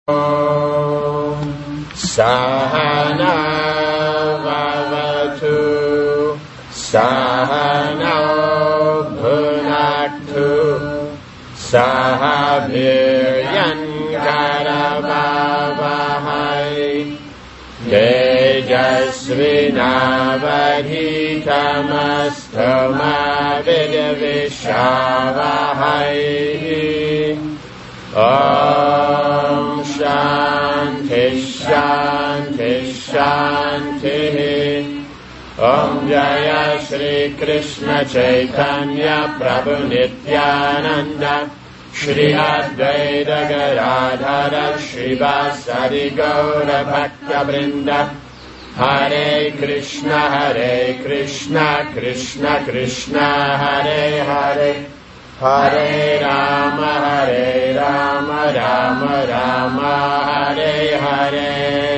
Sahana Vavatu Sahana Bhunaktu Sahabhiryan Karavavahai Tejasvinavadhitamastu ma vidvishavahai. Om Shanti Shanti Shanti. Om Jaya Shri Krishna Chaitanya Prabhu Nityananda Shri Advaita Gadadhara Shri Vasari Gaura Bhakta Vrinda. Hare Krishna Krishna Krishna Hare Hare, Hare Rama Rama Rama Hare Hare.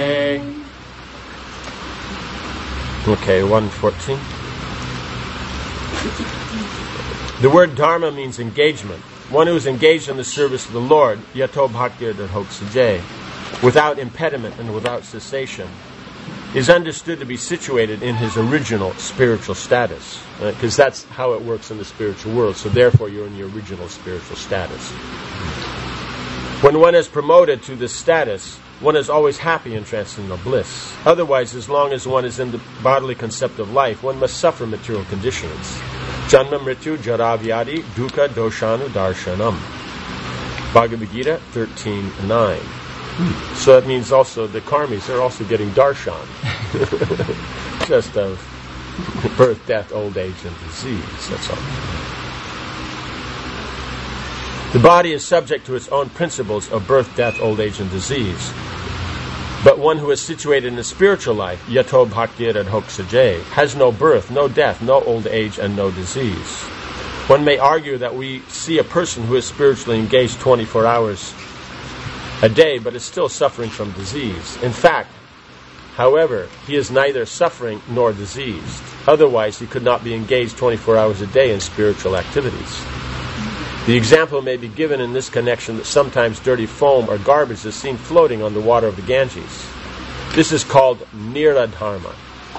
Okay, 114. The word dharma means engagement. One who is engaged in the service of the Lord, yato bhaktir dadhoksajay, without impediment and without cessation, is understood to be situated in his original spiritual status. Because that's how it works in the spiritual world. So therefore you're in your original spiritual status. When one is promoted to this status, one is always happy in transcendental bliss. Otherwise, as long as one is in the bodily concept of life, one must suffer material conditions. Janma mrityu jara vyadi dukkha doshanu darshanam. Bhagavad Gita 13:9. So that means also the karmis are also getting darshan. Just of birth, death, old age, and disease. That's all. The body is subject to its own principles of birth, death, old age, and disease. But one who is situated in the spiritual life, yato bhaktir dadhoksajay, has no birth, no death, no old age, and no disease. One may argue that we see a person who is spiritually engaged 24 hours a day, but is still suffering from disease. In fact, however, he is neither suffering nor diseased. Otherwise, he could not be engaged 24 hours a day in spiritual activities. The example may be given in this connection that sometimes dirty foam or garbage is seen floating on the water of the Ganges. This is called niradharma,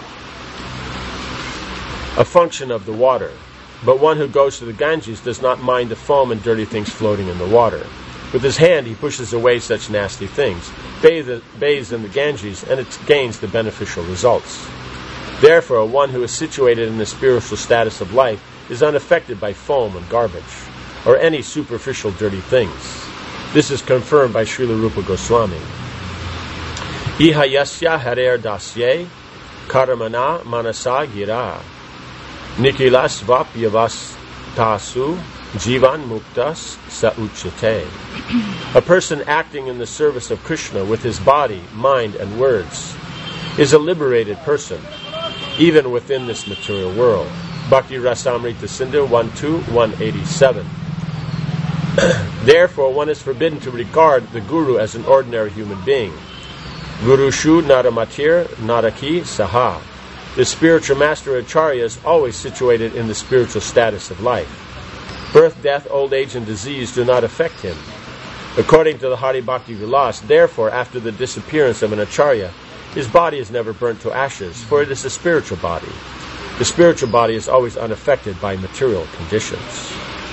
a function of the water. But one who goes to the Ganges does not mind the foam and dirty things floating in the water. With his hand he pushes away such nasty things, bathes in the Ganges, and it gains the beneficial results. Therefore, one who is situated in the spiritual status of life is unaffected by foam and garbage, or any superficial dirty things. This is confirmed by Srila Rupa Goswami. Iha yasya harer dasye karamana manasa gira nikilas vapyavas tasu jivan muktas sa uchate. A person acting in the service of Krishna with his body, mind, and words is a liberated person, even within this material world. Bhakti Rasamrita Sindhu 1.2.187. Therefore, one is forbidden to regard the Guru as an ordinary human being. Guru Shu Naramatir Naraki Saha. The spiritual master Acharya is always situated in the spiritual status of life. Birth, death, old age, and disease do not affect him. According to the Hari Bhakti Vilas, therefore, after the disappearance of an Acharya, his body is never burnt to ashes, for it is a spiritual body. The spiritual body is always unaffected by material conditions.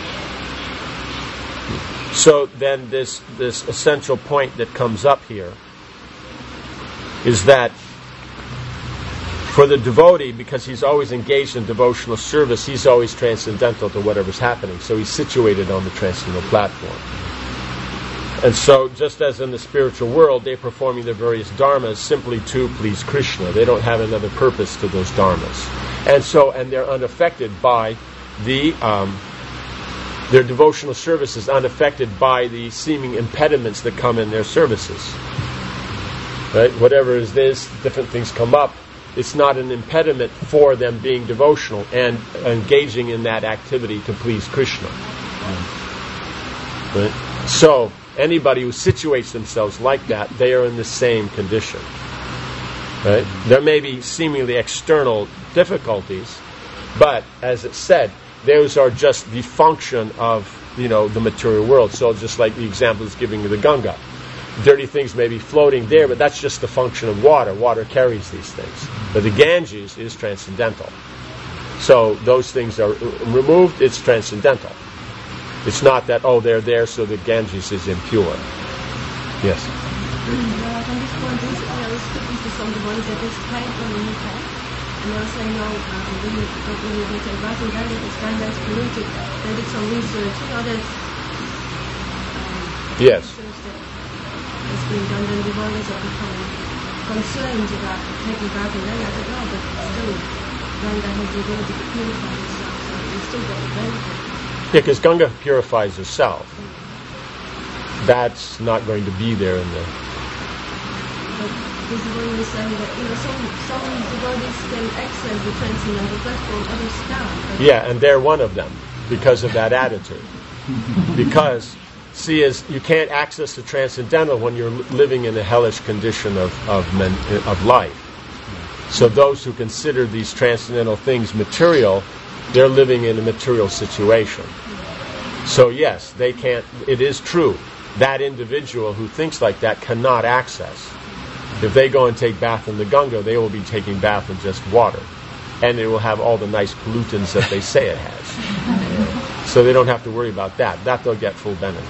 So then this essential point that comes up here is that for the devotee, because he's always engaged in devotional service, he's always transcendental to whatever's happening. So he's situated on the transcendental platform. And so, just as in the spiritual world, they're performing their various dharmas simply to please Krishna. They don't have another purpose to those dharmas. And they're unaffected by their devotional service is unaffected by the seeming impediments that come in their services. Right? Whatever is this, different things come up. It's not an impediment for them being devotional and engaging in that activity to please Krishna. Right? So, anybody who situates themselves like that, they are in the same condition. Right? There may be seemingly external difficulties, but as it said, those are just the function of, the material world. So just like the example is giving you the Ganga. dirty things may be floating there, but that's just the function of water. Water carries these things. But the Ganges is transcendental. So those things are removed, it's transcendental. It's not that, they're there so the Ganges is impure. Yes? From this point, I was speaking to somebody that is kind of limited. And they were saying, when you take bath in Ganga, it's Ganga is polluted. They did some research, there's yes. research that has been done, and the devotees are becoming concerned about taking bath in Ganga. I said, no, but still, Ganga has the ability to purify itself, so you still get the benefit. Yeah, because Ganga purifies herself. That's not going to be there in the... But this devotee was saying that, some devotees can access the transcendental platform, others can't. Yeah, and they're one of them because of that attitude. Because, see, you can't access the transcendental when you're living in a hellish condition of life. So those who consider these transcendental things material, they're living in a material situation. So yes, they can't, it is true, that individual who thinks like that cannot access. If they go and take bath in the Ganga, they will be taking bath in just water. And it will have all the nice pollutants that they say it has. So they don't have to worry about that. That they'll get full benefit.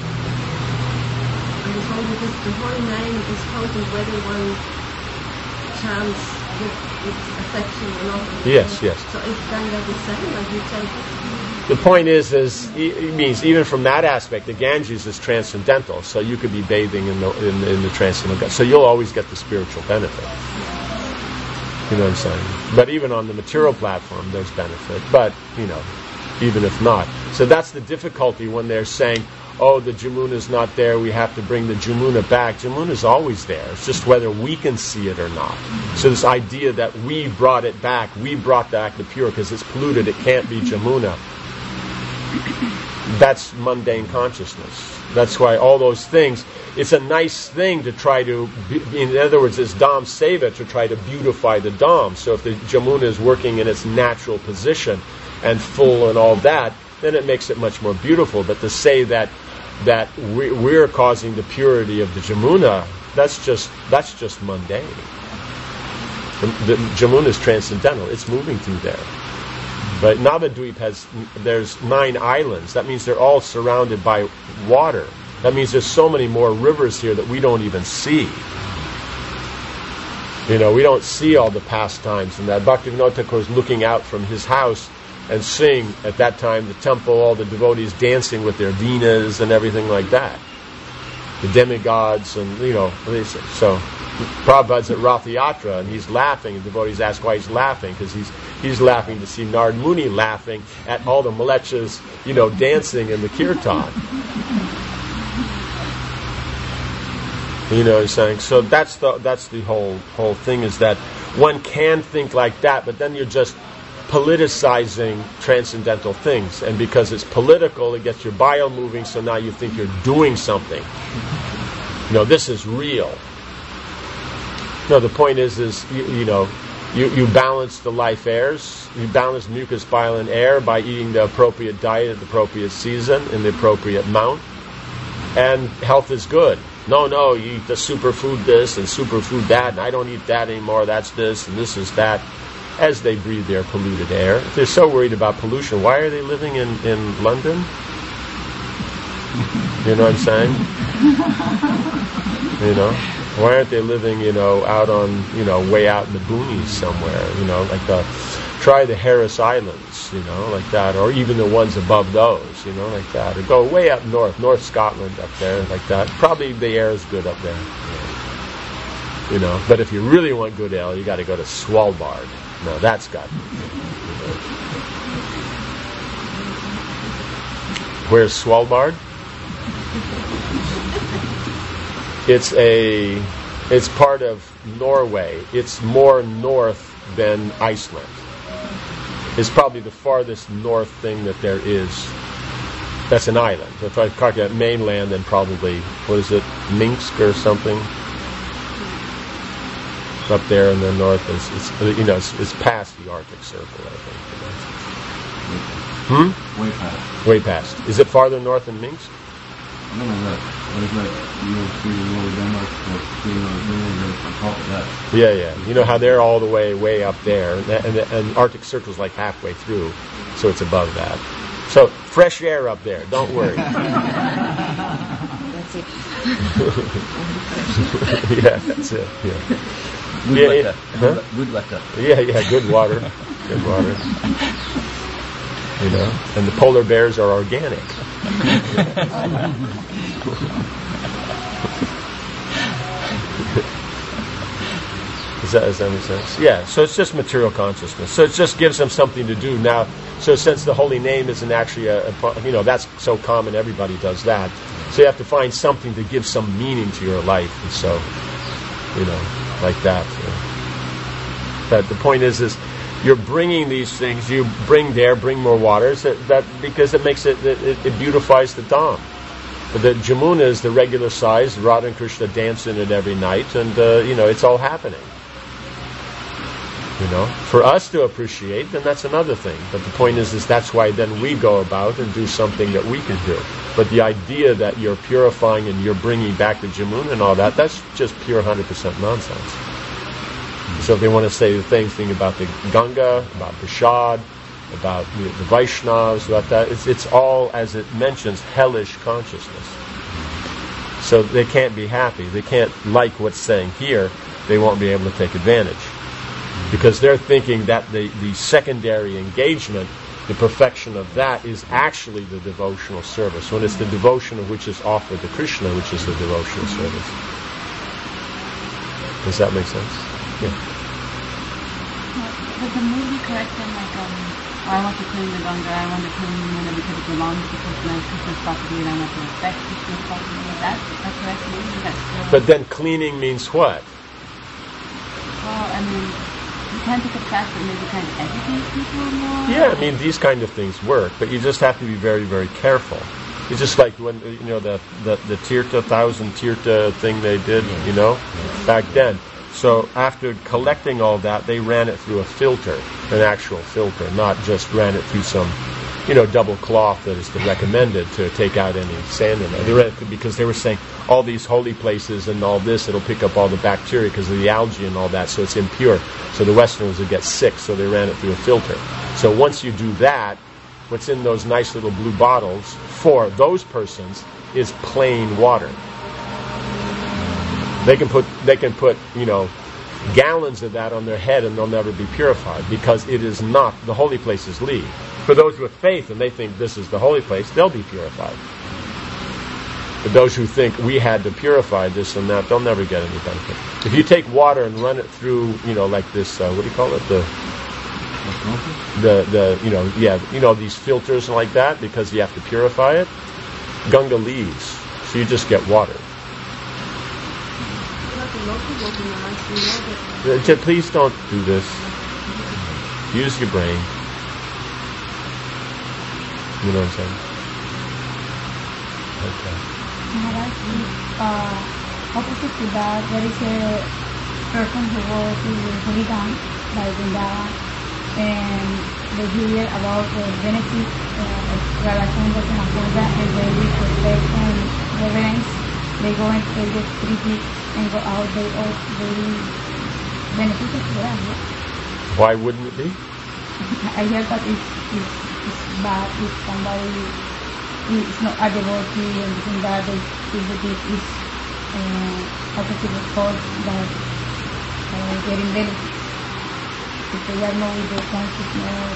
I was wondering, because the holy name is counted whether one chants with affection or not. Yes. So is Ganga the same, like you take? The point is it means even from that aspect, the Ganges is transcendental, so you could be bathing in the transcendental. So you'll always get the spiritual benefit. You know what I'm saying? But even on the material platform, there's benefit. But even if not, so that's the difficulty when they're saying, the Jamuna is not there, we have to bring the Jamuna back. Jamuna is always there. It's just whether we can see it or not. So this idea that we brought it back, we brought back the pure because it's polluted, it can't be Jamuna. That's mundane consciousness. That's why all those things, it's a nice thing to try to, in other words, it's Dham Seva, to try to beautify the Dham. So if the Jamuna is working in its natural position and full and all that, then it makes it much more beautiful. But to say that we're causing the purity of the Jamuna, that's just mundane. The Jamuna is transcendental. It's moving through there. But Navadvip there's 9 islands. That means they're all surrounded by water. That means there's so many more rivers here that we don't even see. We don't see all the pastimes. And that Bhaktivinoda Thakur is looking out from his house and seeing at that time the temple, all the devotees dancing with their Venas and everything like that. The demigods and, so Prabhupada's at Rath Yatra and he's laughing, and devotees ask why he's laughing, because he's laughing to see Narad Muni laughing at all the Malechas, dancing in the kirtan. You know what I'm saying? So that's the whole thing, is that one can think like that, but then you're just politicizing transcendental things, and because it's political, it gets your bile moving, so now you think you're doing something. This is real. No, the point is you balance the life airs, you balance mucus, bile, and air by eating the appropriate diet at the appropriate season in the appropriate amount, and health is good. No, you eat the superfood this and superfood that, and I don't eat that anymore, that's this and this is that. As they breathe their polluted air. If they're so worried about pollution, why are they living in London? You know what I'm saying? Why aren't they living, out on, way out in the boonies somewhere, try the Harris Islands, like that, or even the ones above those, like that, or go way up North Scotland up there, like that. Probably the air is good up there, but if you really want good air, you got to go to Svalbard. No, that's got. Where's Svalbard? It's part of Norway. It's more north than Iceland. It's probably the farthest north thing that there is. That's an island. If I calculate mainland, then probably, Minsk or something? Up there in the north, it's past the Arctic Circle, I think. Way past. Way past. Is it farther north than Minsk? Yeah. You know how they're all the way up there, and Arctic Circle's like halfway through, so it's above that. So fresh air up there. Don't worry. That's it. Yeah, that's it. Yeah. Good water. Yeah, good water. Good water. You know, and the polar bears are organic. Does that make sense? Yeah, so it's just material consciousness. So it just gives them something to do now. So since the holy name isn't actually that's so common, everybody does that. So you have to find something to give some meaning to your life. And so, like that. But the point is you're bringing these things. You bring more water. That because it makes it beautifies the Dham. But the Jamuna is the regular size. Radha and Krishna dance in it every night, and it's all happening. For us to appreciate, then that's another thing. But the point is that's why then we go about and do something that we can do. But the idea that you're purifying and you're bringing back the Jamuna and all that, that's just pure 100% nonsense. So if they want to say the same thing about the Ganga, about Prasad, about the Vaishnavas, about that, it's all, as it mentions, hellish consciousness. So they can't be happy. They can't like what's saying here. They won't be able to take advantage. Because they're thinking that the secondary engagement, the perfection of that, is actually the devotional service, when it's the devotion of which is offered to Krishna, which is the devotional service. Does that make sense? Yeah. But the movie correct them, I want to clean the Ganga, I want to clean the Yamuna because it belongs to Krishna, Krishna's property, and I want to respect Krishna's property. That's a correct movie. But then cleaning means what? Well, you can't take a class, but maybe kind of educate people more. Yeah, these kind of things work, but you just have to be very, very careful. It's just like when the Tirtha 1,000 Tirtha thing they did, back then. So after collecting all that, they ran it through a filter, an actual filter, not just ran it through some, double cloth that is recommended to take out any sand in there. They ran it because they were saying all these holy places and all this, it'll pick up all the bacteria because of the algae and all that, so it's impure. So the Westerners would get sick, so they ran it through a filter. So once you do that, what's in those nice little blue bottles for those persons is plain water. They can put gallons of that on their head and they'll never be purified, because it is not the holy place's lead. For those with faith and they think this is the holy place, they'll be purified. But those who think we had to purify this and that, they'll never get any benefit. If you take water and run it through, like this, what do you call it? These filters and like that, because you have to purify it, Ganga leaves. So you just get water. Please don't do this. Use your brain. You know what I'm saying? Okay. Opposite to that, there is a person who goes to Haridam by Vrindavan, and they hear about the benefits of Radha Chandra and Maharaj, and they with respect and reverence, they go and take the 3 weeks and go out. They benefit of that. Why wouldn't it be? I hear that it's bad if somebody is not a devotee and think that they feel that it is opposite of God that getting benefits. If they are not with the consciousness.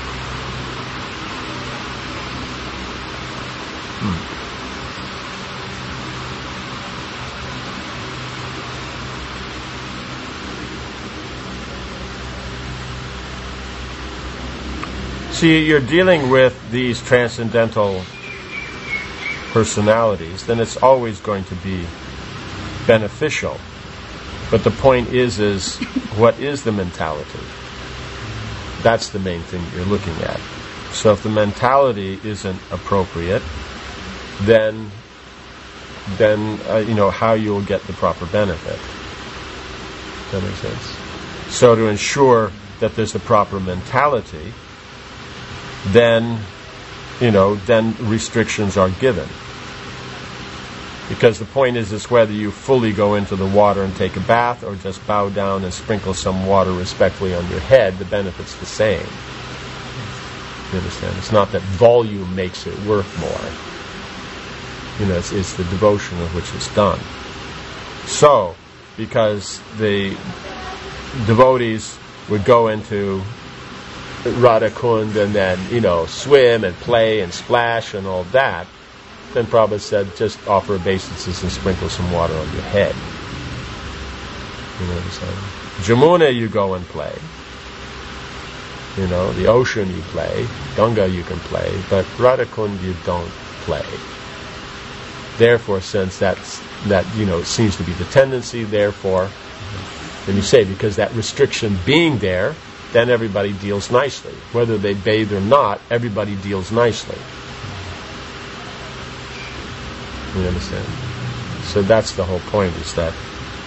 See, you're dealing with these transcendental personalities, then it's always going to be beneficial. But the point is what is the mentality? That's the main thing you're looking at. So if the mentality isn't appropriate, then how you'll get the proper benefit. Does that make sense? So to ensure that there's the proper mentality, then restrictions are given. Because the point is whether you fully go into the water and take a bath or just bow down and sprinkle some water respectfully on your head, the benefit's the same. You understand? It's not that volume makes it worth more. It's the devotion of which it's done. So, because the devotees would go into Radha Kund and then, swim and play and splash and all that, then Prabhupada said, just offer obeisances and sprinkle some water on your head. You know what I'm saying? Jamuna you go and play. The ocean you play. Ganga you can play. But Radha Kund you don't play. Therefore, since that seems to be the tendency, therefore, then you say, because that restriction being there, then everybody deals nicely. Whether they bathe or not, everybody deals nicely. You understand? So that's the whole point, is that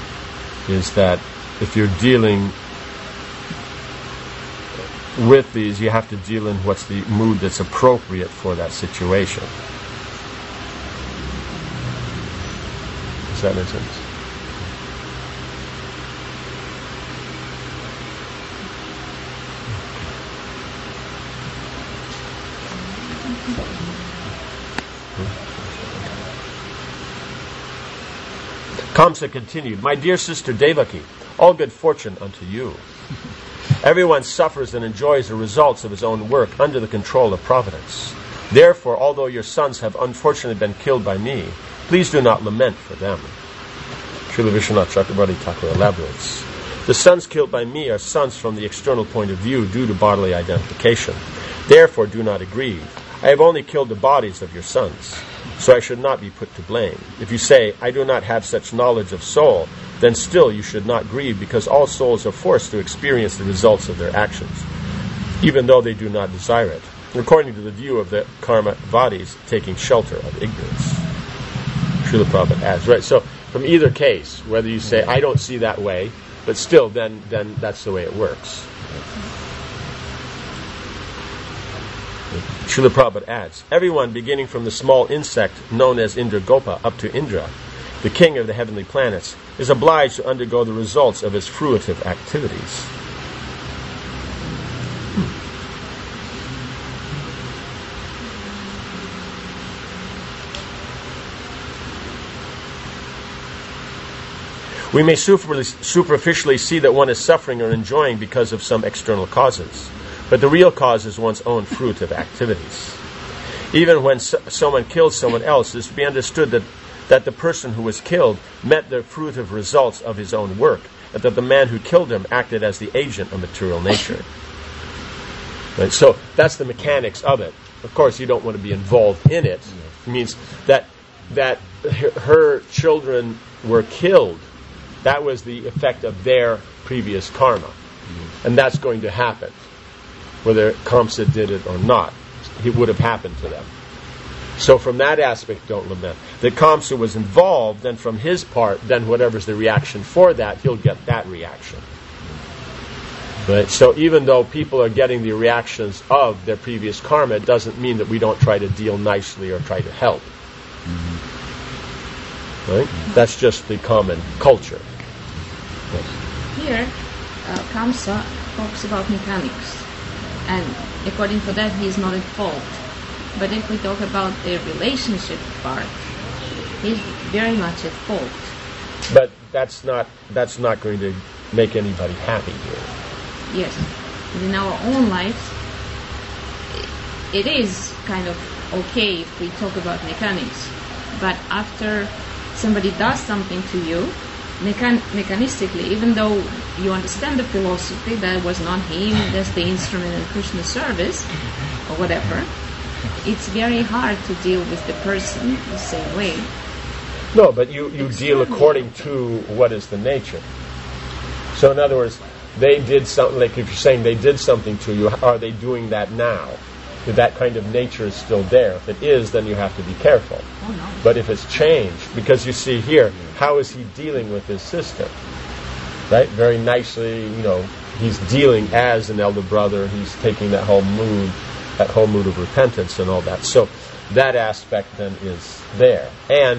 if you're dealing with these, you have to deal in what's the mood that's appropriate for that situation. Does that make sense? Kamsa continued, "My dear sister Devaki, all good fortune unto you. Everyone suffers and enjoys the results of his own work under the control of providence. Therefore, although your sons have unfortunately been killed by me, please do not lament for them." Srila Vishwanath Chakravarti Thakur elaborates, "The sons killed by me are sons from the external point of view due to bodily identification. Therefore, do not grieve. I have only killed the bodies of your sons, so I should not be put to blame. If you say, I do not have such knowledge of soul, then still you should not grieve, because all souls are forced to experience the results of their actions, even though they do not desire it, according to the view of the karma vadis taking shelter of ignorance." Srila Prabhupada adds, right, so from either case, whether you say, I don't see that way, but still, then that's the way it works. Srila Prabhupada adds, "Everyone, beginning from the small insect known as Indragopa up to Indra, the king of the heavenly planets, is obliged to undergo the results of his fruitive activities." We may superficially see that one is suffering or enjoying because of some external causes, but the real cause is one's own fruitive activities. Even when someone kills someone else, it is to be understood that the person who was killed met the fruitive results of his own work, and that the man who killed him acted as the agent of material nature. Right? So that's the mechanics of it. Of course, you don't want to be involved in it. It means that her children were killed. That was the effect of their previous karma. And that's going to happen. Whether Kamsa did it or not, it would have happened to them. So from that aspect, don't lament. That Kamsa was involved, then from his part, then whatever's the reaction for that, he'll get that reaction. Right? So even though people are getting the reactions of their previous karma, it doesn't mean that we don't try to deal nicely or try to help. Right? That's just the common culture. Yes. Here, Kamsa talks about mechanics, and according to that, he is not at fault. But if we talk about the relationship part, he's very much at fault. But that's not going to make anybody happy here. Yes, in our own lives, it is kind of okay if we talk about mechanics. But after somebody does something to you, mechanistically, even though you understand the philosophy that it was not him, that's the instrument in Krishna's service, or whatever, it's very hard to deal with the person the same way. No, but you deal according to what is the nature. So in other words, they did something, like if you're saying they did something to you, are they doing that now? If that kind of nature is still there. If it is, then you have to be careful. Oh, no. But if it's changed, because you see here, how is he dealing with his sister? Right? Very nicely, he's dealing as an elder brother. He's taking that whole mood of repentance and all that. So that aspect then is there. And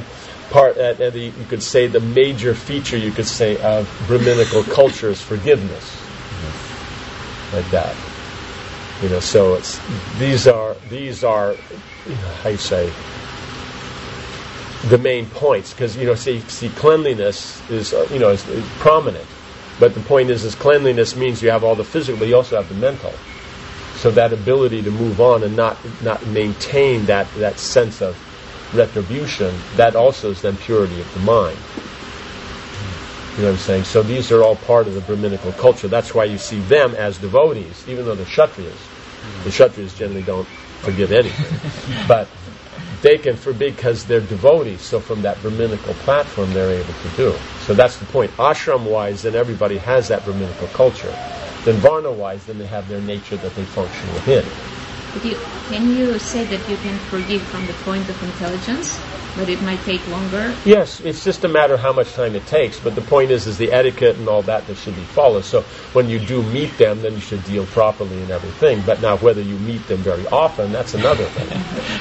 you could say the major feature, you could say, of Brahminical culture is forgiveness, like that. So these are how you say, the main points, because see cleanliness is is prominent, but the point is cleanliness means you have all the physical, but you also have the mental. So that ability to move on and not maintain that sense of retribution, that also is then purity of the mind. You know what I'm saying? So these are all part of the Brahminical culture. That's why you see them as devotees, even though they're Kshatriyas. The Kshatriyas generally don't forgive anything. But they can forbid because they're devotees, so from that Brahminical platform they're able to do. So that's the point. Ashram-wise, then everybody has that Brahminical culture. Then Varna-wise, then they have their nature that they function within. But can you say that you can forgive from the point of intelligence, but it might take longer? Yes, it's just a matter of how much time it takes, but the point is the etiquette and all that should be followed. So when you do meet them, then you should deal properly and everything. But now whether you meet them very often, that's another thing.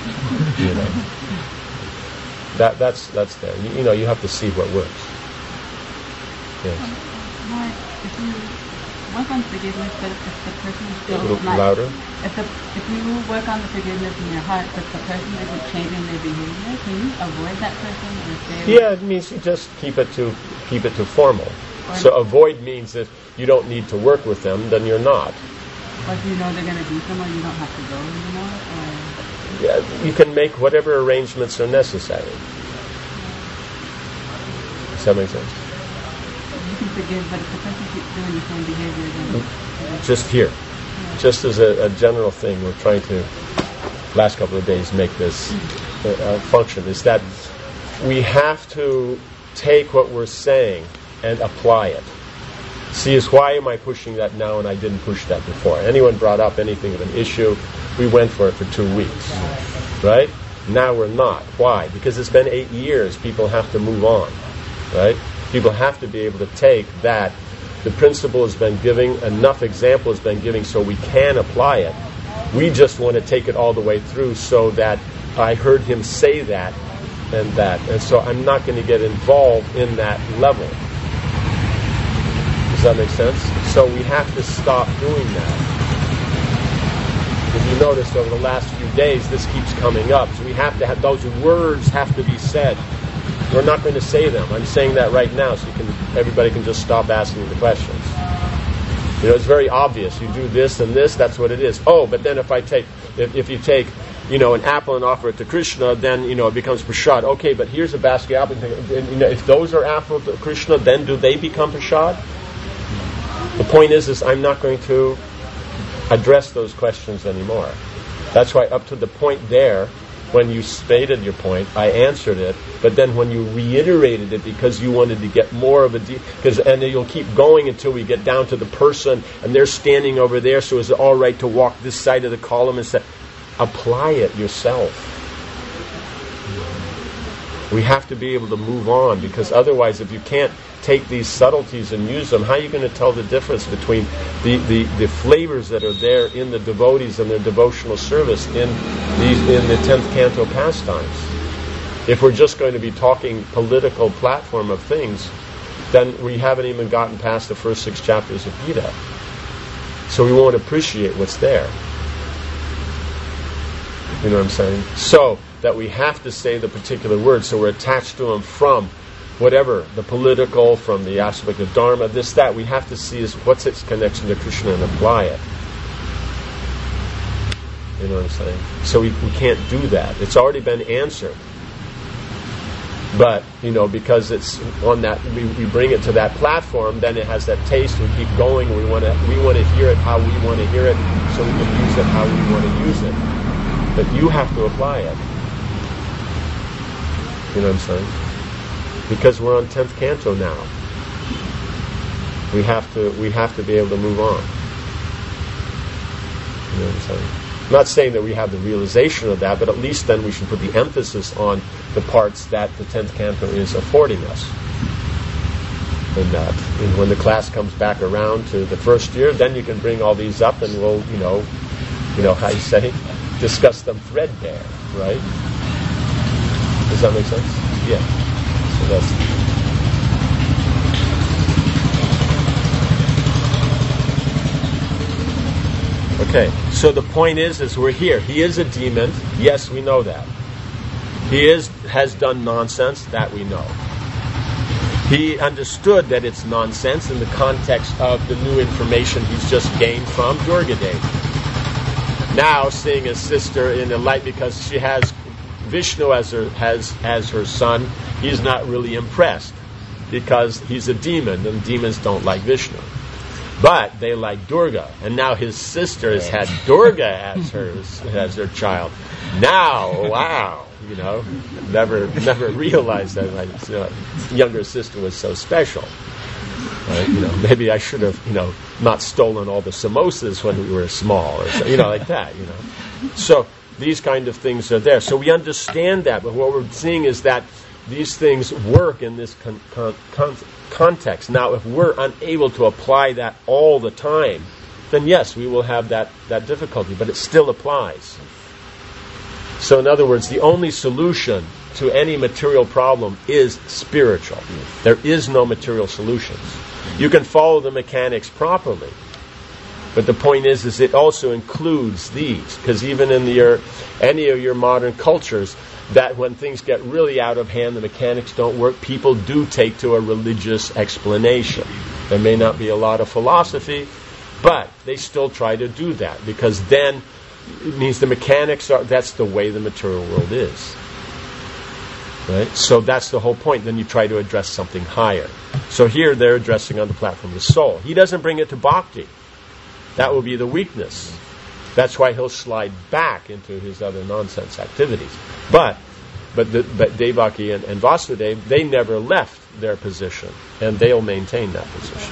That's there. You have to see what works. Yes. Mark, if you work on forgiveness, but if the person is still a little louder. If you work on the forgiveness in your heart, but the person isn't changing their behavior, can you avoid that person or stay? Yeah, it means you just keep it to formal. So avoid means if you don't need to work with them, then you're not. But if you know they're going to do somewhere, you don't have to go anymore? Or? Yeah, you can make whatever arrangements are necessary. Does that make sense? You can forgive, but if the person keeps doing the same behavior, then... Just here. Just as a general thing, we're trying to, last couple of days, make this function, is that we have to take what we're saying and apply it. See, is why am I pushing that now and I didn't push that before? Anyone brought up anything of an issue, we went for it for 2 weeks. Right? Now we're not. Why? Because it's been 8 years. People have to move on. Right? People have to be able to take that. The principle has been giving, enough example has been giving so we can apply it. We just want to take it all the way through so that I heard him say that and that. And so I'm not going to get involved in that level. Does that make sense? So we have to stop doing that. If you notice over the last few days, this keeps coming up. So we have to have, those words have to be said. We're not going to say them. I'm saying that right now so everybody can just stop asking the questions. It's very obvious. You do this and this, that's what it is. Oh, but then if you take an apple and offer it to Krishna, then it becomes prasad. Okay, but here's a basket of apples. If those are apple to Krishna, then do they become prasad? The point is I'm not going to address those questions anymore. That's why up to the point there, when you stated your point, I answered it, but then when you reiterated it because you wanted to get more of and then you'll keep going until we get down to the person and they're standing over there, so is it all right to walk this side of the column and say, apply it yourself. We have to be able to move on, because otherwise if you can't take these subtleties and use them, how are you going to tell the difference between the flavors that are there in the devotees and their devotional service in the 10th canto pastimes? If we're just going to be talking political platform of things, then we haven't even gotten past the first 6 chapters of Gita. So we won't appreciate what's there. You know what I'm saying? So that we have to say the particular words, so we're attached to them from whatever, the political, from the aspect of Dharma, this, that. We have to see what's its connection to Krishna and apply it. You know what I'm saying? So we can't do that. It's already been answered. But, because it's on that, we bring it to that platform, then it has that taste, we keep going, we want to hear it how we want to hear it, so we can use it how we want to use it. But you have to apply it. You know what I'm saying? Because we're on 10th canto now. We have to be able to move on. You know what I'm saying? I'm not saying that we have the realization of that, but at least then we should put the emphasis on the parts that the 10th canto is affording us. And that. And when the class comes back around to the first year, then you can bring all these up and we'll, how you say, discuss them threadbare, right? Does that make sense? Yeah. Yes. Okay, so the point is we're here. He is a demon. Yes, we know that. He has done nonsense. That we know. He understood that it's nonsense in the context of the new information he's just gained from Durgadevi. Now, seeing his sister in the light, because she has Vishnu as her son, he's not really impressed because he's a demon, and demons don't like Vishnu. But they like Durga, and now his sister has had Durga as her child. Now, wow, never realized that my younger sister was so special. Maybe I should have, not stolen all the samosas when we were small, or like that. So these kind of things are there. So we understand that, but what we're seeing is that these things work in this context. Now, if we're unable to apply that all the time, then yes, we will have that difficulty, but it still applies. So in other words, the only solution to any material problem is spiritual. There is no material solutions. You can follow the mechanics properly, but the point is it also includes these, because even in any of your modern cultures, that when things get really out of hand, the mechanics don't work, people do take to a religious explanation. There may not be a lot of philosophy, but they still try to do that, because then it means the mechanics that's the way the material world is. Right? So that's the whole point. Then you try to address something higher. So here they're addressing on the platform the soul. He doesn't bring it to bhakti. That will be the weakness. That's why he'll slide back into his other nonsense activities. But Devaki and Vasudeva, they never left their position, and they'll maintain that position.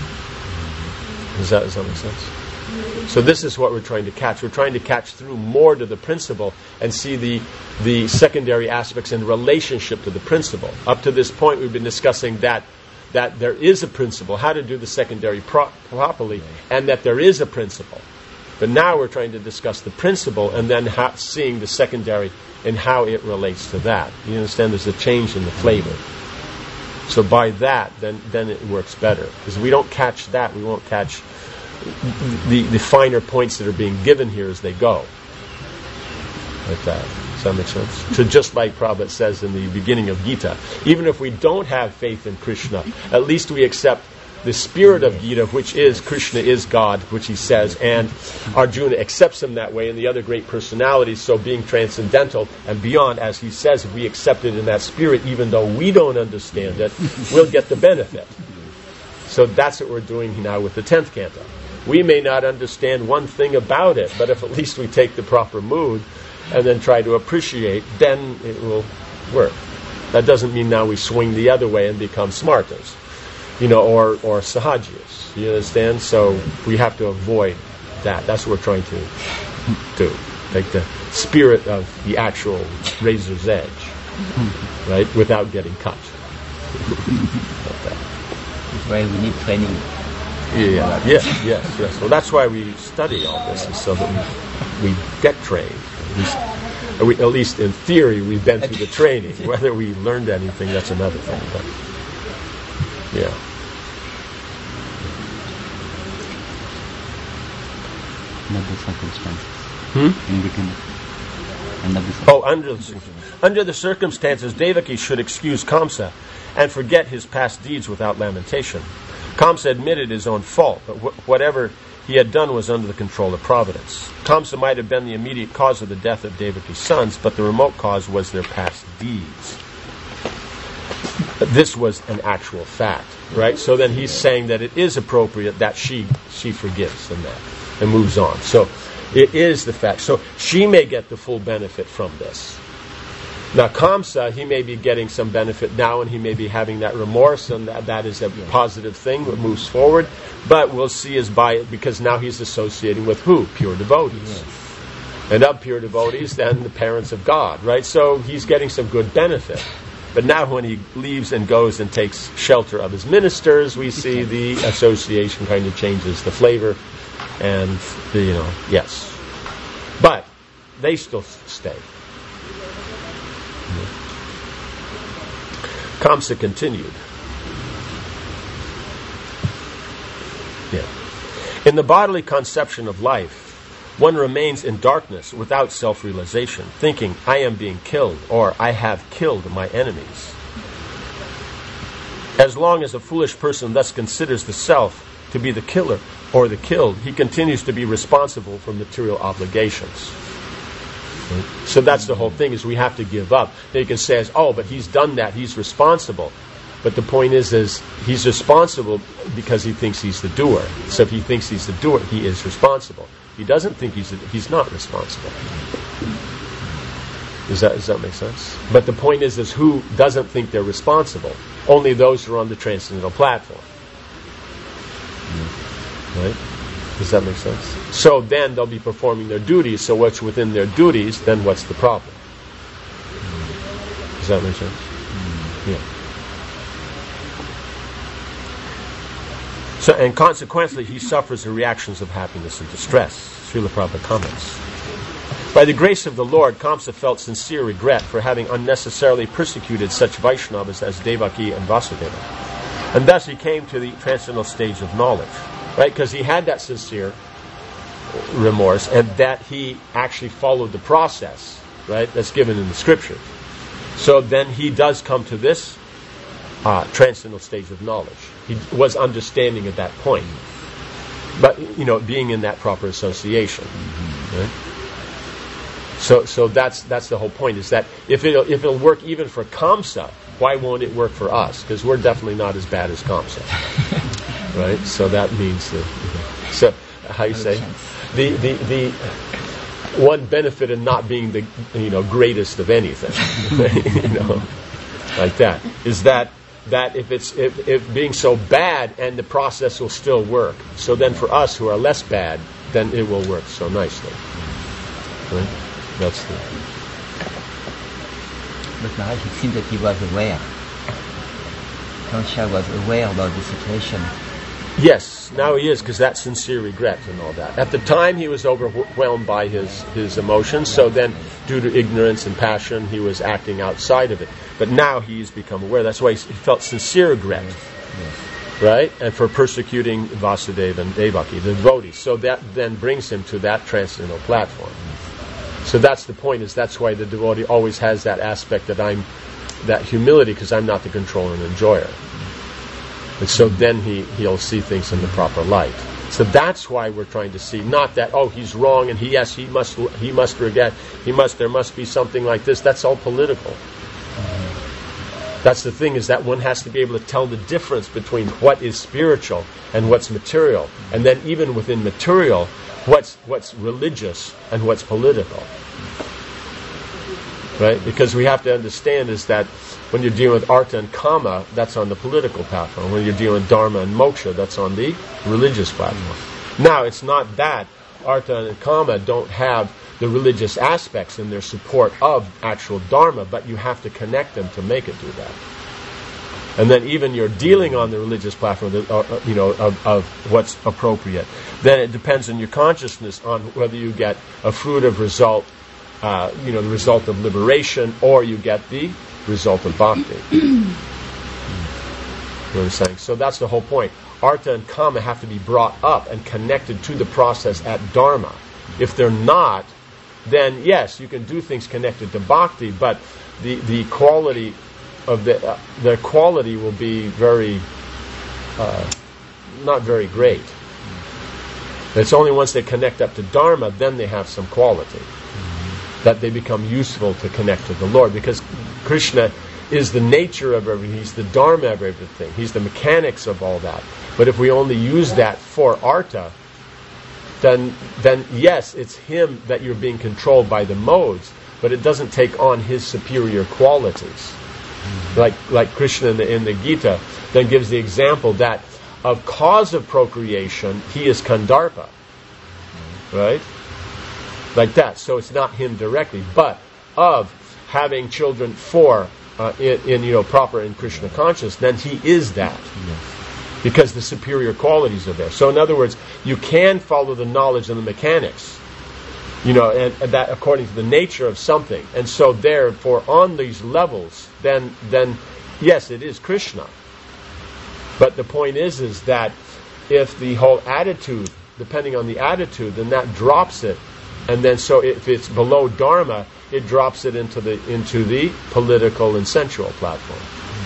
Does that make sense? So this is what we're trying to catch. We're trying to catch through more to the principle and see the secondary aspects in relationship to the principle. Up to this point, we've been discussing that there is a principle, how to do the secondary properly, and that there is a principle. But now we're trying to discuss the principle and then seeing the secondary and how it relates to that. You understand? There's a change in the flavor. So by that, then it works better. Because if we don't catch that, we won't catch the finer points that are being given here as they go. Like that. Does that make sense? So just like Prabhupada says in the beginning of Gita, even if we don't have faith in Krishna, at least we accept the spirit of Gita, which is Krishna is God, which he says, and Arjuna accepts him that way, and the other great personalities, so being transcendental and beyond, as he says, if we accept it in that spirit, even though we don't understand it, we'll get the benefit. So that's what we're doing now with the 10th canto. We may not understand one thing about it, but if at least we take the proper mood and then try to appreciate, then it will work. That doesn't mean now we swing the other way and become smartas. Or sahajiyas. You understand? So we have to avoid that. That's what we're trying to do. Take the spirit of the actual razor's edge, right? Without getting cut. That's why we need training. Yes. Well, that's why we study all this, is so that we get trained. At least in theory, we've been through the training. Whether we learned anything, that's another thing. But yeah. Under the circumstances. Under the circumstances, Devaki should excuse Kamsa and forget his past deeds without lamentation. Kamsa admitted his own fault, but whatever he had done was under the control of Providence. Kamsa might have been the immediate cause of the death of Devaki's sons, but the remote cause was their past deeds. This was an actual fact, right? So then he's saying that it is appropriate that she forgives and moves on. So it is the fact. So she may get the full benefit from this. Now Kamsa, he may be getting some benefit now, and he may be having that remorse, and that is a positive thing that moves forward. But we'll see because now he's associating with who? Pure devotees. Yes. And of pure devotees, then the parents of God, right? So he's getting some good benefit. But now when he leaves and goes and takes shelter of his ministers, we see the association kind of changes the flavor, and yes. But they still stay. Kamsa continued. In the bodily conception of life, one remains in darkness without self-realization, thinking, I am being killed, or I have killed my enemies. As long as a foolish person thus considers the self to be the killer or the killed, he continues to be responsible for material obligations. So that's the whole thing, is we have to give up. They can say, oh, but he's done that, he's responsible. But the point is he's responsible because he thinks he's the doer. So if he thinks he's the doer, he is responsible. He doesn't think he's not responsible. Does that make sense? But the point is who doesn't think they're responsible? Only those who are on the transcendental platform. Right? Does that make sense? So then they'll be performing their duties. So what's within their duties, then what's the problem? Does that make sense? Yeah. So, and consequently, he suffers the reactions of happiness and distress. Srila Prabhupada comments. By the grace of the Lord, Kamsa felt sincere regret for having unnecessarily persecuted such Vaishnavas as Devaki and Vasudeva. And thus he came to the transcendental stage of knowledge. Right? Because he had that sincere remorse, and that he actually followed the process, right? That's given in the scripture. So then he does come to this transcendental stage of knowledge. He was understanding at that point, but being in that proper association. Right? So that's the whole point. Is that if it'll work even for Kamsa, why won't it work for us? Because we're definitely not as bad as Kamsa. Right, so that means that. So how you say the one benefit in not being the greatest of anything, like that is that if being so bad and the process will still work. So then for us who are less bad, then it will work so nicely. Right? That's the. But Maharaj, it seems that he was aware. Kamsa was aware about the situation. Yes, now he is, because that's sincere regret and all that. At the time, he was overwhelmed by his emotions, so then, due to ignorance and passion, he was acting outside of it. But now he's become aware. That's why he felt sincere regret, right? And for persecuting Vasudeva and Devaki, the devotees. So that then brings him to that transcendental platform. So that's the point, is that's why the devotee always has that aspect that humility, because I'm not the controller and enjoyer. And so then he'll see things in the proper light. So that's why we're trying to see, not that, he's wrong and he must regret, there must be something like this. That's all political. That's the thing, is that one has to be able to tell the difference between what is spiritual and what's material. And then even within material, what's religious and what's political. Right? Because we have to understand is that when you're dealing with artha and kama, that's on the political platform. When you're dealing with dharma and moksha, that's on the religious platform. Now, it's not that artha and kama don't have the religious aspects in their support of actual dharma, but you have to connect them to make it do that. And then even you're dealing on the religious platform, of what's appropriate. Then it depends on your consciousness on whether you get a fruitive result, the result of liberation, or you get the result of bhakti. You know what I'm saying? So that's the whole point. Artha and kama have to be brought up and connected to the process at dharma. If they're not, then yes, you can do things connected to bhakti, but the quality of the quality will be very not very great. It's only once they connect up to dharma, then they have some quality, that they become useful to connect to the Lord, because Krishna is the nature of everything. He's the dharma of everything. He's the mechanics of all that. But if we only use that for artha, then yes, it's him that you're being controlled by the modes, but it doesn't take on his superior qualities. Like Krishna in the Gita then gives the example that of cause of procreation, he is Kandarpa. Right? Like that. So it's not him directly, but of having children for proper in Krishna consciousness, then he is that. Yes. Because the superior qualities are there. So in other words, you can follow the knowledge and the mechanics, and that according to the nature of something. And so therefore on these levels, then yes, it is Krishna. But the point is that if the whole attitude, depending on the attitude, then that drops it. And then so if it's below Dharma, it drops it into the political and sensual platform.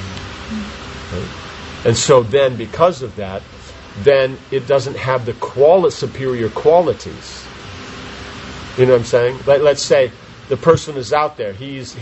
Right? And so then because of that, then it doesn't have the superior qualities. You know what I'm saying? Let's say the person is out there. He's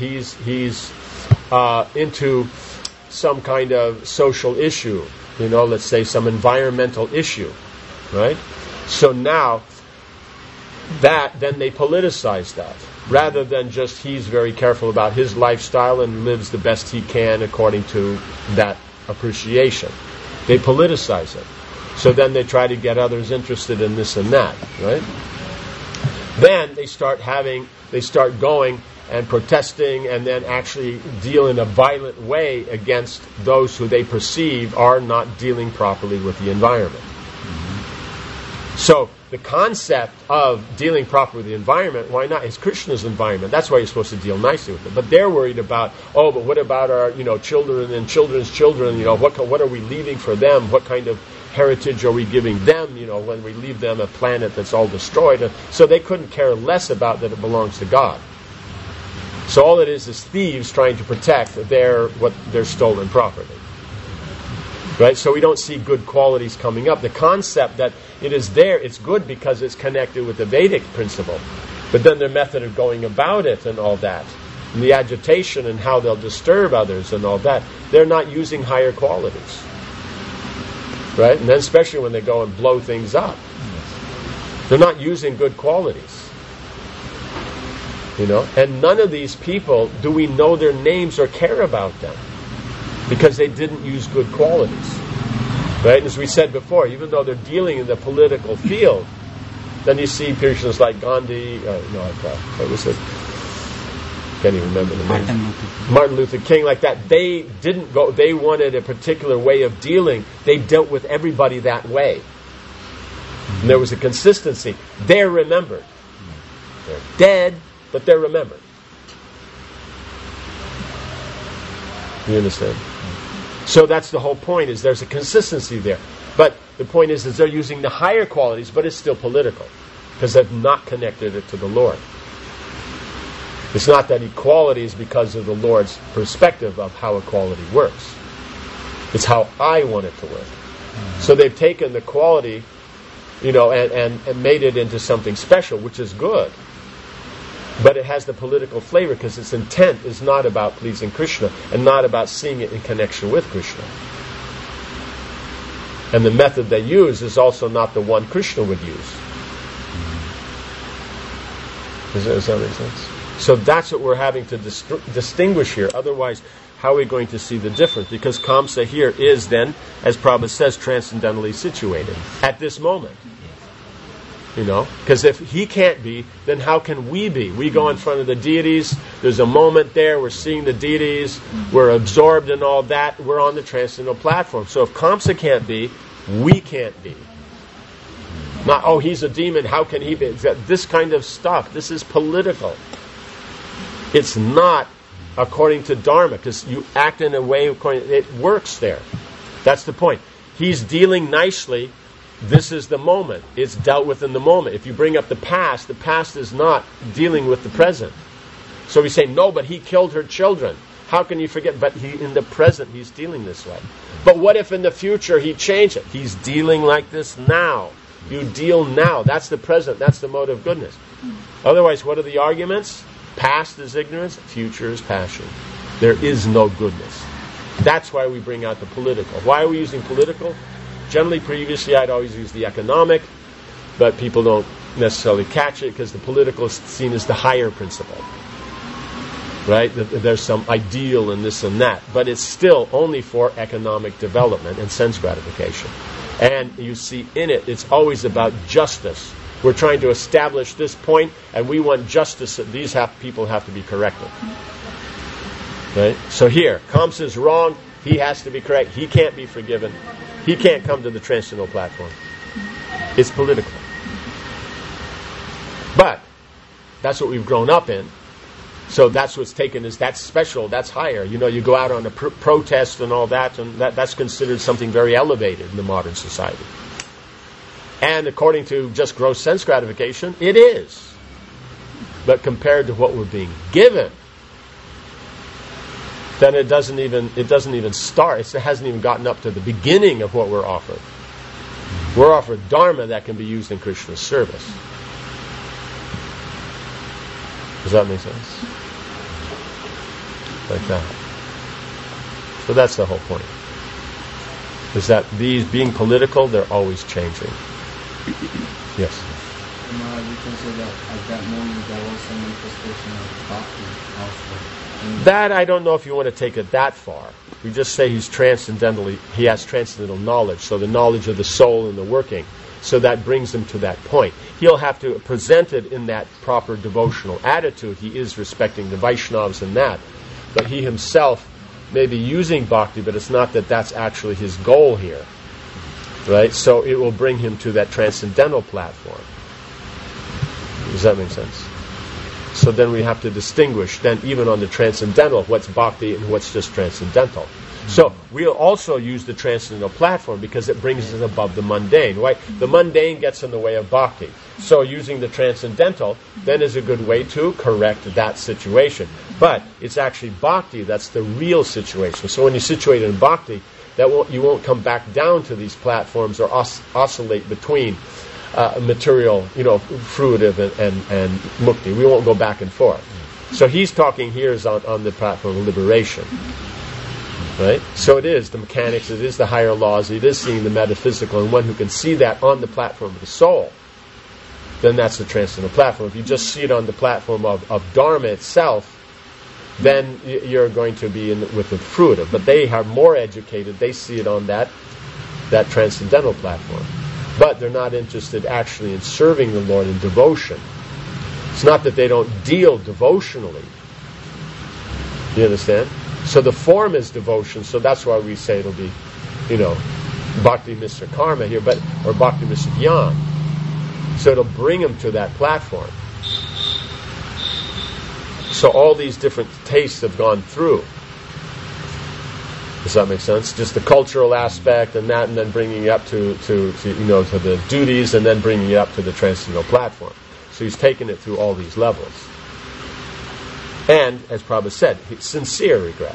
into some kind of social issue. Let's say some environmental issue, right? So now then they politicize that, rather than just he's very careful about his lifestyle and lives the best he can according to that appreciation. They politicize it. So then they try to get others interested in this and that, right? Then they start going and protesting, and then actually deal in a violent way against those who they perceive are not dealing properly with the environment. So the concept of dealing properly with the environment, why not? It's Krishna's environment. That's why you're supposed to deal nicely with it. But they're worried about, but what about our, children and children's children? What are we leaving for them? What kind of heritage are we giving them? When we leave them a planet that's all destroyed. So they couldn't care less about that it belongs to God. So all it is thieves trying to protect their stolen property. Right? So we don't see good qualities coming up. The concept that it is there, it's good because it's connected with the Vedic principle. But then their method of going about it and all that, and the agitation and how they'll disturb others and all that, they're not using higher qualities. Right? And then especially when they go and blow things up. They're not using good qualities. And none of these people do we know their names or care about them, because they didn't use good qualities. Right? And as we said before, even though they're dealing in the political field, then you see persons like Gandhi, what was it? Can't even remember the name. Martin Luther King, like that. They didn't go, they wanted a particular way of dealing. They dealt with everybody that way. And there was a consistency. They're remembered. They're dead, but they're remembered. You understand? So that's the whole point, is there's a consistency there. But the point is they're using the higher qualities, but it's still political, because they've not connected it to the Lord. It's not that equality is because of the Lord's perspective of how equality works. It's how I want it to work. So they've taken the quality, and made it into something special, which is good. But it has the political flavor because its intent is not about pleasing Krishna and not about seeing it in connection with Krishna. And the method they use is also not the one Krishna would use. Does that make sense? So that's what we're having to distinguish here. Otherwise, how are we going to see the difference? Because Kamsa here is then, as Prabhupada says, transcendentally situated at this moment. Because if he can't be, then how can we be? We go in front of the deities, there's a moment there, we're seeing the deities, we're absorbed in all that, we're on the transcendental platform. So if Kamsa can't be, we can't be. Not, he's a demon, how can he be? This kind of stuff, this is political. It's not according to Dharma, because you act in a way, it works there. That's the point. He's dealing nicely. This is the moment. It's dealt with in the moment. If you bring up the past is not dealing with the present. So we say, no, but he killed her children. How can you forget? But in the present, he's dealing this way. But what if in the future he changed it? He's dealing like this now. You deal now. That's the present. That's the mode of goodness. Otherwise, what are the arguments? Past is ignorance. Future is passion. There is no goodness. That's why we bring out the political. Why are we using political? Generally, previously, I'd always use the economic, but people don't necessarily catch it because the political is seen as the higher principle. Right? There's some ideal in this and that, but it's still only for economic development and sense gratification. And you see in it, it's always about justice. We're trying to establish this point, and we want justice. These people have to be corrected. Right? So here, Kamsa is wrong. He has to be correct. He can't be forgiven. He can't come to the transcendental platform. It's political. But that's what we've grown up in. So that's what's taken as that's special, that's higher. You go out on a protest and all that, and that's considered something very elevated in the modern society. And according to just gross sense gratification, it is. But compared to what we're being given, then it doesn't even start. It hasn't even gotten up to the beginning of what we're offered. We're offered dharma that can be used in Krishna's service. Does that make sense? Like that. So that's the whole point. Is that these being political, they're always changing. Yes. We can say that at that moment there was some manifestation of bhakti also. That I don't know if you want to take it that far. We just say he has transcendental knowledge, so the knowledge of the soul and the working. So that brings him to that point. He'll have to present it in that proper devotional attitude. He is respecting the Vaishnavas in that. But he himself may be using bhakti, but it's not that that's actually his goal here. Right? So it will bring him to that transcendental platform. Does that make sense? So then we have to distinguish, then even on the transcendental, what's bhakti and what's just transcendental. So we'll also use the transcendental platform because it brings us above the mundane, right? The mundane gets in the way of bhakti. So using the transcendental then is a good way to correct that situation. But it's actually bhakti that's the real situation. So when you situate in bhakti, you won't come back down to these platforms or oscillate between material, fruitive and mukti. We won't go back and forth. So he's talking here is on the platform of liberation. Right? So it is the mechanics, it is the higher laws, it is seeing the metaphysical, and one who can see that on the platform of the soul, then that's the transcendental platform. If you just see it on the platform of Dharma itself, then you're going to be with the fruitive. But they are more educated, they see it on that transcendental platform. But they're not interested actually in serving the Lord in devotion. It's not that they don't deal devotionally. You understand? So the form is devotion, so that's why we say it'll be, Bhakti Mr. Karma here, or Bhakti Mr. Gyan. So it'll bring him to that platform. So all these different tastes have gone through. Does that make sense? Just the cultural aspect and that, and then bringing it up to the duties, and then bringing it up to the transcendental platform. So he's taken it through all these levels. And, as Prabhupada said, sincere regret.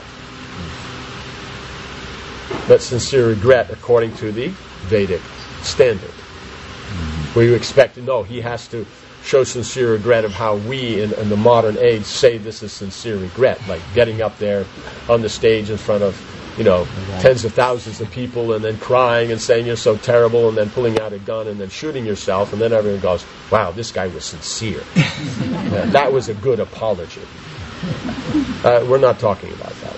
But sincere regret according to the Vedic standard. Where you expect to know, he has to show sincere regret of how we in the modern age say this is sincere regret. Like getting up there on the stage in front of, tens of thousands of people and then crying and saying you're so terrible and then pulling out a gun and then shooting yourself, and then everyone goes, wow, this guy was sincere. That was a good apology. We're not talking about that.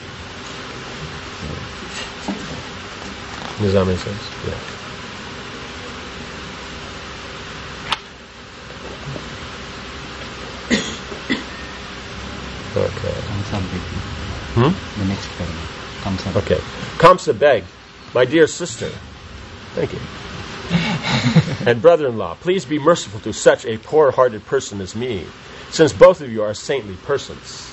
Does that make sense? Yeah. Okay. The next paragraph. Kamsa. Okay. Kamsa begged, my dear sister, thank you, and brother-in-law, please be merciful to such a poor-hearted person as me, since both of you are saintly persons.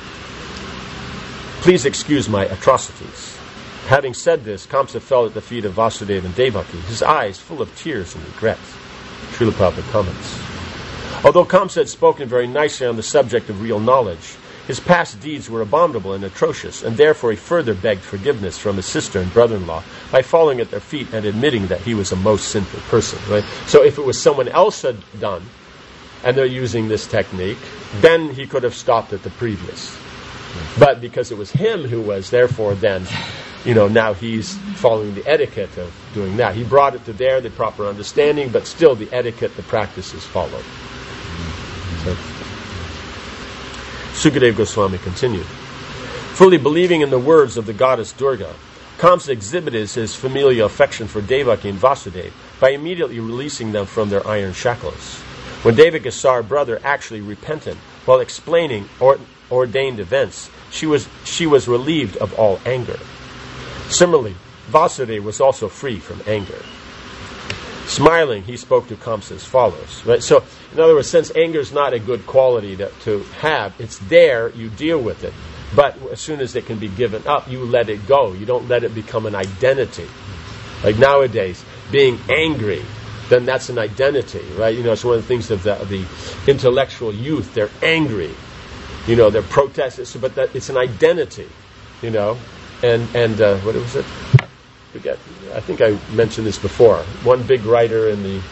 Please excuse my atrocities. Having said this, Kamsa fell at the feet of Vasudeva and Devaki, his eyes full of tears and regret. Srila Prabhupada comments. Although Kamsa had spoken very nicely on the subject of real knowledge, his past deeds were abominable and atrocious, and therefore he further begged forgiveness from his sister and brother-in-law by falling at their feet and admitting that he was a most sinful person. Right? So if it was someone else had done, and they're using this technique, then he could have stopped at the previous. But because it was him who was, therefore then, now he's following the etiquette of doing that. He brought it to the proper understanding, but still the etiquette, the practice is followed. So, Sukadeva Goswami continued. Fully believing in the words of the goddess Durga, Kamsa exhibited his familial affection for Devaki and Vasudeva by immediately releasing them from their iron shackles. When Devaki saw her brother actually repentant while explaining ordained events, she was relieved of all anger. Similarly, Vasudeva was also free from anger. Smiling, he spoke to Kamsa as follows. Right? So, in other words, since anger is not a good quality to have, it's there, you deal with it. But as soon as it can be given up, you let it go. You don't let it become an identity. Like nowadays, being angry, then that's an identity, right? It's one of the things of the intellectual youth. They're angry. They're protesters, but it's an identity, And what was it? Forget. I think I mentioned this before. One big writer in the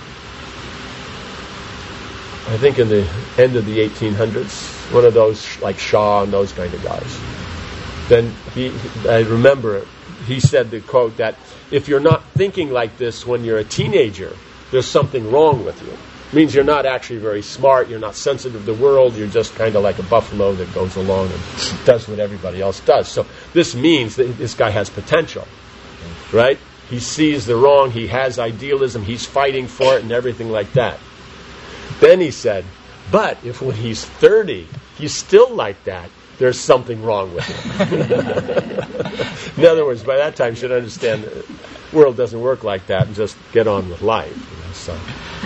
end of the 1800s, one of those like Shaw and those kind of guys. Then I remember he said the quote that if you're not thinking like this when you're a teenager, there's something wrong with you. It means you're not actually very smart, you're not sensitive to the world, you're just kind of like a buffalo that goes along and does what everybody else does. So this means that this guy has potential, right? He sees the wrong, he has idealism, he's fighting for it and everything like that. Then he said, but if when he's 30, he's still like that, there's something wrong with him. In other words, by that time you should understand the world doesn't work like that and just get on with life. So.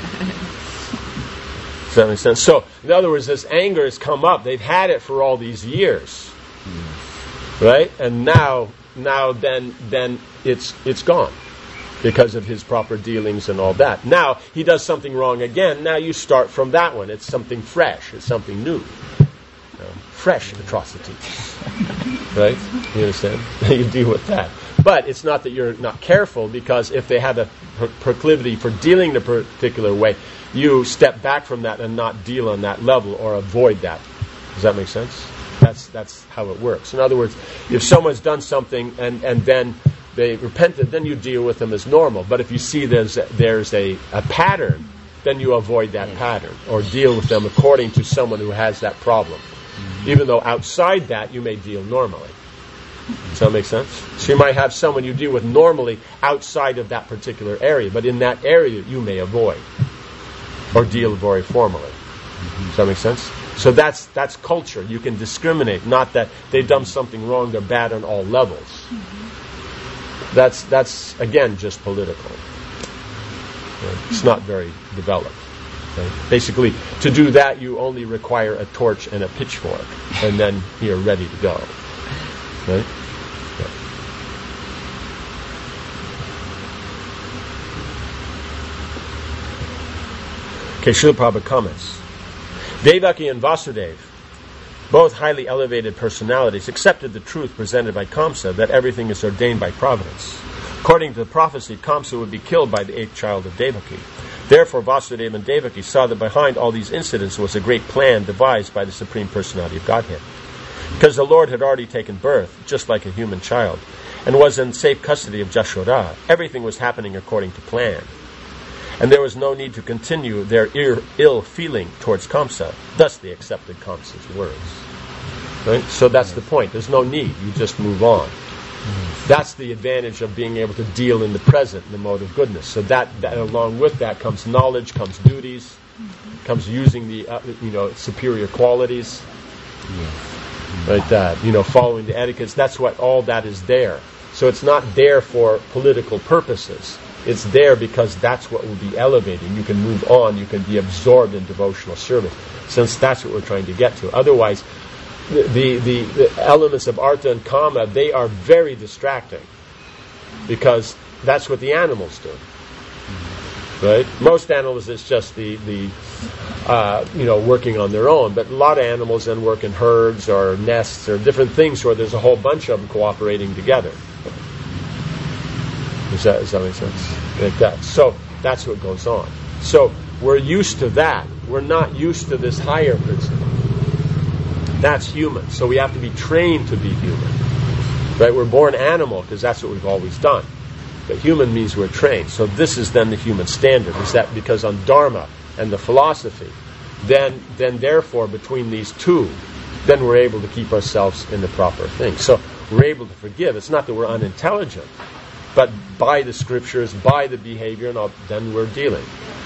Does that make sense? So, in other words, this anger has come up. They've had it for all these years. Right? And now then it's gone. Because of his proper dealings and all that. Now, he does something wrong again. Now you start from that one. It's something fresh. It's something new. Fresh atrocities. Right? You understand? You deal with that. But it's not that you're not careful, because if they have a proclivity for dealing in a particular way, you step back from that and not deal on that level or avoid that. Does that make sense? That's how it works. In other words, if someone's done something and then they repented, then you deal with them as normal. But if you see there's a pattern, then you avoid that pattern or deal with them according to someone who has that problem. Even though outside that, you may deal normally. Does that make sense? So you might have someone you deal with normally outside of that particular area, but in that area you may avoid or deal very formally. Does that make sense? So that's culture. You can discriminate, not that they've done something wrong, they're bad on all levels. That's again just political. It's not very developed. Okay? Basically, to do that, you only require a torch and a pitchfork, and then you're ready to go. Right? Yeah. Okay, Srila Prabhupada comments. Devaki and Vasudeva, both highly elevated personalities, accepted the truth presented by Kamsa that everything is ordained by providence. According to the prophecy, Kamsa would be killed by the 8th child of Devaki. Therefore, Vasudeva and Devaki saw that behind all these incidents was a great plan devised by the Supreme Personality of Godhead. Because the Lord had already taken birth, just like a human child, and was in safe custody of Jashoda, everything was happening according to plan. And there was no need to continue their ill feeling towards Kamsa. Thus they accepted Kamsa's words. Right? So that's the point. There's no need. You just move on. That's the advantage of being able to deal in the present, in the mode of goodness. So that along with that comes knowledge, comes duties, comes using the superior qualities. Like that. Following the etiquettes. That's what all that is there. So it's not there for political purposes. It's there because that's what will be elevating. You can move on. You can be absorbed in devotional service, since that's what we're trying to get to. Otherwise, the elements of artha and kama, they are very distracting, because that's what the animals do. Right? Most animals, it's just the working on their own. But a lot of animals then work in herds or nests or different things where there's a whole bunch of them cooperating together. Does that make sense? Like that. So that's what goes on. So we're used to that. We're not used to this higher principle. That's human. So we have to be trained to be human. Right? We're born animal because that's what we've always done. But human means we're trained. So this is then the human standard. Is that because on Dharma and the philosophy, then therefore between these two, then we're able to keep ourselves in the proper thing. So we're able to forgive. It's not that we're unintelligent, but by the scriptures, by the behavior, and all, then we're dealing.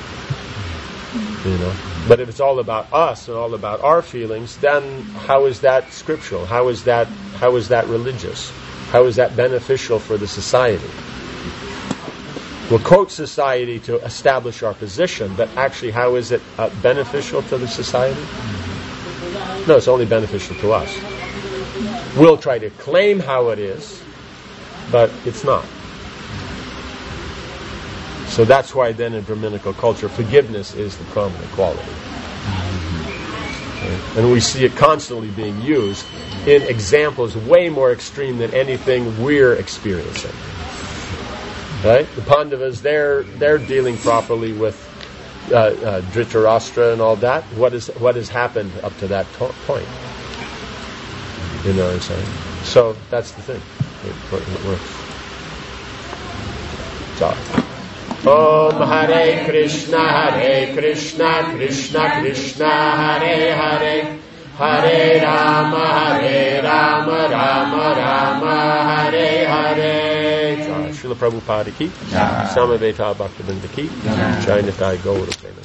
But if it's all about us and all about our feelings, then how is that scriptural? How is that religious? How is that beneficial for the society? We'll quote society to establish our position, but actually how is it beneficial to the society? No, it's only beneficial to us. We'll try to claim how it is, but it's not. So that's why then in Brahminical culture, forgiveness is the prominent quality. Okay? And we see it constantly being used in examples way more extreme than anything we're experiencing. Right? The Pandavas, they're dealing properly with Dhritarashtra and all that. What has happened up to that point? You know what I'm saying? So that's the thing. It works. So. Om Hare Krishna, Krishna Krishna, Hare Hare, Hare Rama, Rama Rama, Hare Hare. Srila Prabhupada ki, Samaveta Bhaktivinoda ki, Jai Nitai Gaura Prema.